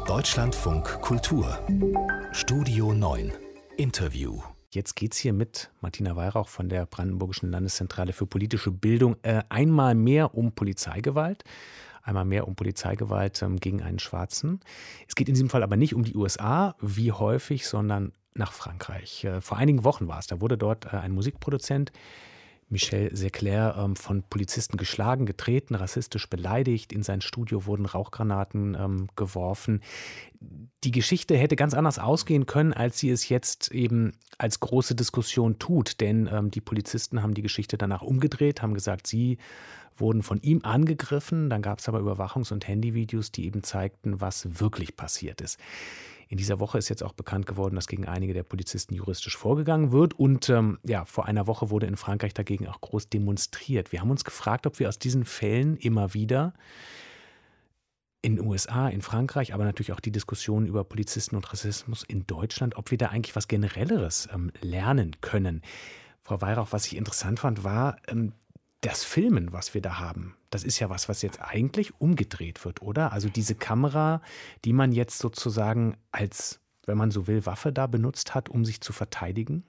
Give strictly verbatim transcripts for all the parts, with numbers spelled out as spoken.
Deutschlandfunk Kultur Studio neun Interview. Jetzt geht es hier mit Martina Weihrauch von der Brandenburgischen Landeszentrale für politische Bildung äh, einmal mehr um Polizeigewalt. Einmal mehr um Polizeigewalt ähm, gegen einen Schwarzen. Es geht in diesem Fall aber nicht um die U S A, wie häufig, sondern nach Frankreich. Äh, vor einigen Wochen war es. Da wurde dort äh, ein Musikproduzent, Michel Seclair, ähm, von Polizisten geschlagen, getreten, rassistisch beleidigt. In sein Studio wurden Rauchgranaten ähm, geworfen. Die Geschichte hätte ganz anders ausgehen können, als sie es jetzt eben als große Diskussion tut. Denn ähm, die Polizisten haben die Geschichte danach umgedreht, haben gesagt, sie wurden von ihm angegriffen. Dann gab es aber Überwachungs- und Handyvideos, die eben zeigten, was wirklich passiert ist. In dieser Woche ist jetzt auch bekannt geworden, dass gegen einige der Polizisten juristisch vorgegangen wird. Und ähm, ja, vor einer Woche wurde in Frankreich dagegen auch groß demonstriert. Wir haben uns gefragt, ob wir aus diesen Fällen immer wieder in den U S A, in Frankreich, aber natürlich auch die Diskussion über Polizisten und Rassismus in Deutschland, ob wir da eigentlich was Generelleres ähm, lernen können. Frau Weihrauch, was ich interessant fand, war ähm, das Filmen, was wir da haben. Das ist ja was, was jetzt eigentlich umgedreht wird, oder? Also diese Kamera, die man jetzt sozusagen als, wenn man so will, Waffe da benutzt hat, um sich zu verteidigen?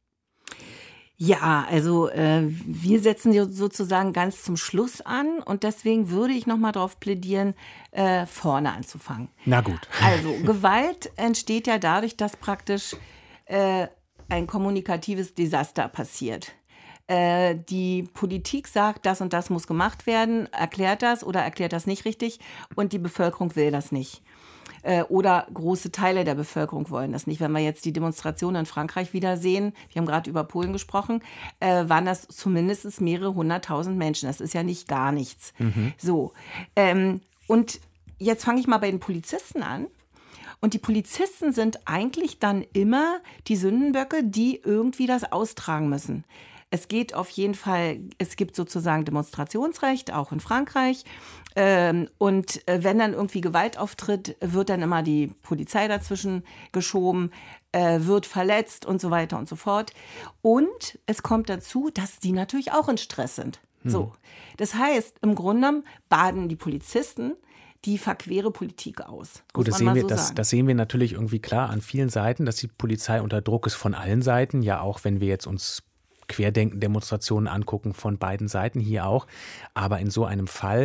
Ja, also äh, wir setzen sie sozusagen ganz zum Schluss an und deswegen würde ich nochmal darauf plädieren, äh, vorne anzufangen. Na gut. Also Gewalt entsteht ja dadurch, dass praktisch äh, ein kommunikatives Desaster passiert. Äh, die Politik sagt, das und das muss gemacht werden, erklärt das oder erklärt das nicht richtig und die Bevölkerung will das nicht. Äh, oder große Teile der Bevölkerung wollen das nicht. Wenn wir jetzt die Demonstrationen in Frankreich wieder sehen, wir haben gerade über Polen gesprochen, äh, waren das zumindest mehrere hunderttausend Menschen. Das ist ja nicht gar nichts. Mhm. So. Ähm, und jetzt fange ich mal bei den Polizisten an. Und die Polizisten sind eigentlich dann immer die Sündenböcke, die irgendwie das austragen müssen. Es geht auf jeden Fall, es gibt sozusagen Demonstrationsrecht, auch in Frankreich. Ähm, und wenn dann irgendwie Gewalt auftritt, wird dann immer die Polizei dazwischen geschoben, äh, wird verletzt und so weiter und so fort. Und es kommt dazu, dass die natürlich auch in Stress sind. Hm. So. Das heißt, im Grunde genommen baden die Polizisten die verquere Politik aus. Gut, das sehen, wir, so das, das sehen wir natürlich irgendwie klar an vielen Seiten, dass die Polizei unter Druck ist von allen Seiten. Ja, auch wenn wir jetzt uns Querdenken-Demonstrationen angucken von beiden Seiten hier auch. Aber in so einem Fall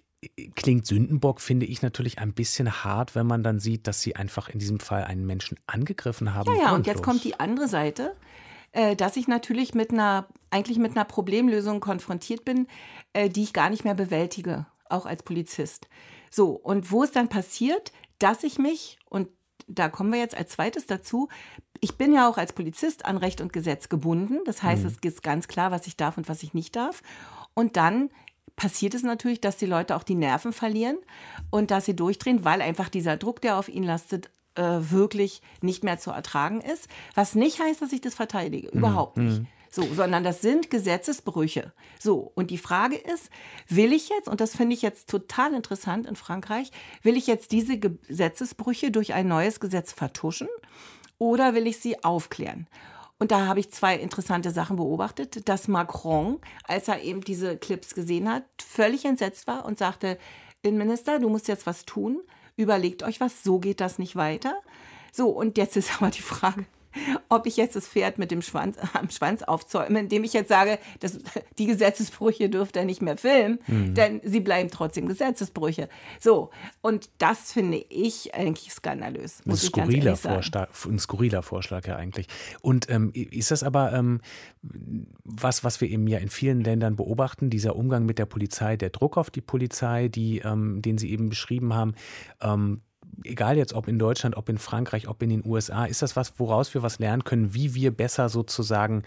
klingt Sündenbock, finde ich, natürlich ein bisschen hart, wenn man dann sieht, dass sie einfach in diesem Fall einen Menschen angegriffen haben. Ja, ja, und jetzt kommt die andere Seite, äh, dass ich natürlich mit einer, eigentlich mit einer Problemlösung konfrontiert bin, äh, die ich gar nicht mehr bewältige, auch als Polizist. So, und wo es dann passiert, dass ich mich, und da kommen wir jetzt als zweites dazu, ich bin ja auch als Polizist an Recht und Gesetz gebunden. Das heißt, mhm. es ist ganz klar, was ich darf und was ich nicht darf. Und dann passiert es natürlich, dass die Leute auch die Nerven verlieren und dass sie durchdrehen, weil einfach dieser Druck, der auf ihnen lastet, äh, wirklich nicht mehr zu ertragen ist. Was nicht heißt, dass ich das verteidige. Mhm. Überhaupt nicht. Mhm. So, sondern das sind Gesetzesbrüche. So, und die Frage ist, will ich jetzt, und das finde ich jetzt total interessant in Frankreich, will ich jetzt diese Gesetzesbrüche durch ein neues Gesetz vertuschen oder will ich sie aufklären? Und da habe ich zwei interessante Sachen beobachtet, dass Macron, als er eben diese Clips gesehen hat, völlig entsetzt war und sagte, Innenminister, du musst jetzt was tun, überlegt euch was, so geht das nicht weiter. So, und jetzt ist aber die Frage, ob ich jetzt das Pferd mit dem Schwanz, am Schwanz aufzäume, indem ich jetzt sage, dass die Gesetzesbrüche dürft ihr nicht mehr filmen, mhm. denn sie bleiben trotzdem Gesetzesbrüche. So, und das finde ich eigentlich skandalös. Muss ein, skurriler Vorschlag, ein skurriler Vorschlag ja eigentlich. Und ähm, ist das aber ähm, was, was wir eben ja in vielen Ländern beobachten, dieser Umgang mit der Polizei, der Druck auf die Polizei, die, ähm, den Sie eben beschrieben haben, ähm, egal jetzt ob in Deutschland, ob in Frankreich, ob in den U S A, ist das was, woraus wir was lernen können, wie wir besser sozusagen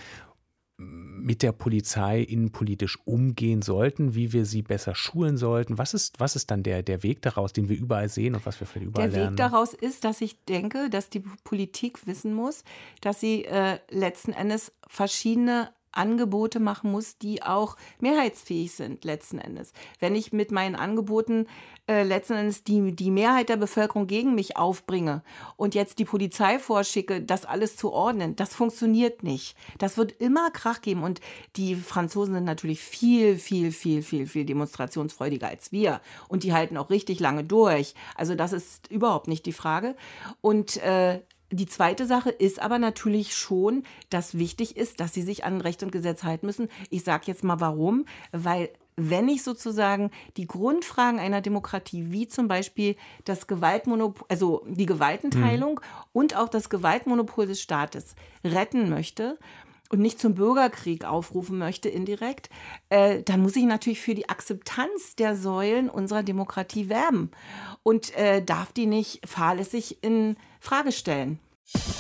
mit der Polizei innenpolitisch umgehen sollten, wie wir sie besser schulen sollten? Was ist, was ist dann der, der Weg daraus, den wir überall sehen und was wir vielleicht überall lernen? Der Weg daraus ist, dass ich denke, dass die Politik wissen muss, dass sie äh, letzten Endes verschiedene Angebote machen muss, die auch mehrheitsfähig sind, letzten Endes. Wenn ich mit meinen Angeboten äh, letzten Endes die, die Mehrheit der Bevölkerung gegen mich aufbringe und jetzt die Polizei vorschicke, das alles zu ordnen, das funktioniert nicht. Das wird immer Krach geben und die Franzosen sind natürlich viel, viel, viel, viel, viel demonstrationsfreudiger als wir und die halten auch richtig lange durch. Also das ist überhaupt nicht die Frage. Und äh, Die zweite Sache ist aber natürlich schon, dass wichtig ist, dass sie sich an Recht und Gesetz halten müssen. Ich sage jetzt mal warum, weil wenn ich sozusagen die Grundfragen einer Demokratie, wie zum Beispiel das Gewaltmonopol, also die Gewaltenteilung mhm. und auch das Gewaltmonopol des Staates retten möchte und nicht zum Bürgerkrieg aufrufen möchte indirekt, äh, dann muss ich natürlich für die Akzeptanz der Säulen unserer Demokratie werben und äh, darf die nicht fahrlässig in Frage stellen.